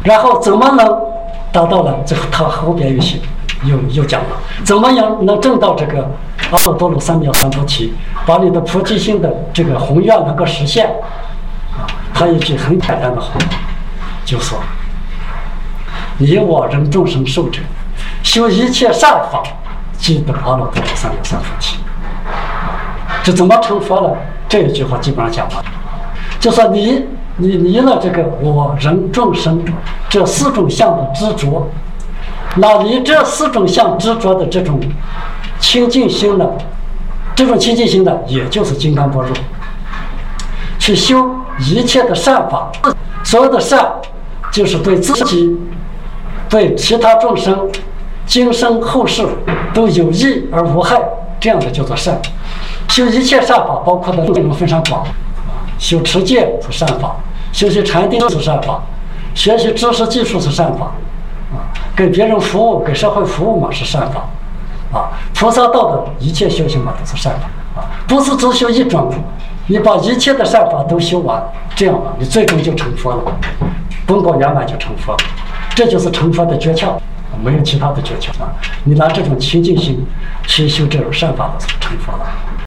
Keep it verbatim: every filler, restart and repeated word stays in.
然后怎么能达到了？这他后边有些又又讲了，怎么样能证到这个阿耨多罗三藐三菩提，把你的菩提心的这个宏愿能够实现？啊，他一句很简单的话，就说：你我人众生寿者，修一切善法，即得阿耨多罗三藐三菩提。这怎么成佛了？这一句话基本上讲完，就说你你离了这个我人众生这四种相的执着，那离这四种相执着的这种清净心呢，这种清净心呢，也就是金刚般若，去修一切的善法，所有的善就是对自己、对其他众生、今生后世都有益而无害，这样的叫做善。修一切善法，包括的内容非常广，修持戒是善法，修习禅定是善法，学习知识技术是善法，啊，给别人服务、给社会服务嘛是善法，啊，菩萨道的一切修行嘛都是善法，啊，不是只修一种，你把一切的善法都修完，这样嘛，你最终就成佛了，功果圆满就成佛了，这就是成佛的诀窍，没有其他的诀窍啊！你拿这种清净心去修这种善法的，成佛了。